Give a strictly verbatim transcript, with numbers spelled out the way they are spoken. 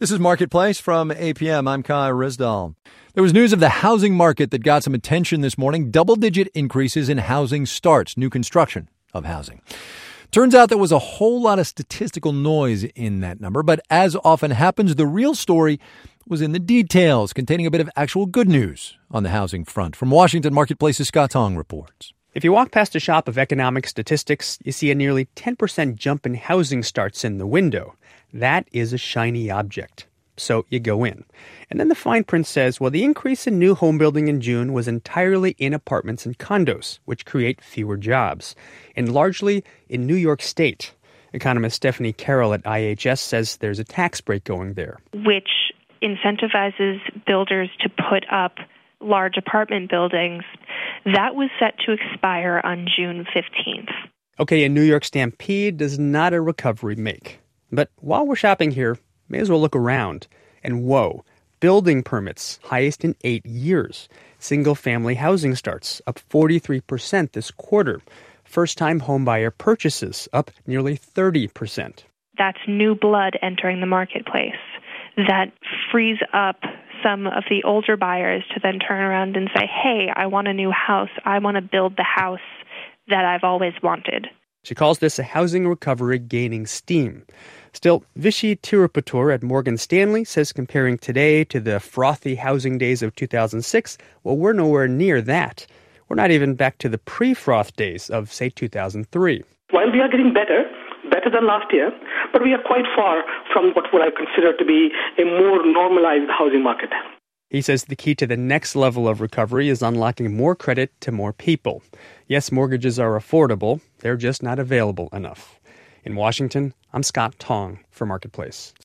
This is Marketplace from A P M. I'm Kai Rizdal. There was news of the housing market that got some attention this morning. Double-digit increases in housing starts, new construction of housing. Turns out there was a whole lot of statistical noise in that number, but as often happens, the real story was in the details, containing a bit of actual good news on the housing front. From Washington, Marketplace's Scott Tong reports. If you walk past a shop of economic statistics, you see a nearly ten percent jump in housing starts in the window. That is a shiny object. So you go in. And then the fine print says, well, the increase in new home building in June was entirely in apartments and condos, which create fewer jobs, and largely in New York State. Economist Stephanie Carroll at I H S says there's a tax break going there, which incentivizes builders to put up large apartment buildings. That was set to expire on June fifteenth. Okay, a New York stampede does not a recovery make. But while we're shopping here, may as well look around. And whoa, building permits, highest in eight years. Single-family housing starts, up forty-three percent this quarter. First-time homebuyer purchases, up nearly thirty percent. That's new blood entering the marketplace. That frees up some of the older buyers to then turn around and say, hey, I want a new house. I want to build the house that I've always wanted. She calls this a housing recovery gaining steam. Still, Vishy Tirupatur at Morgan Stanley says comparing today to the frothy housing days of two thousand six, well, we're nowhere near that. We're not even back to the pre-froth days of, say, two thousand three. While we are getting better, better than last year, but we are quite far from what would I consider to be a more normalized housing market. He says the key to the next level of recovery is unlocking more credit to more people. Yes, mortgages are affordable. They're just not available enough. In Washington, I'm Scott Tong for Marketplace.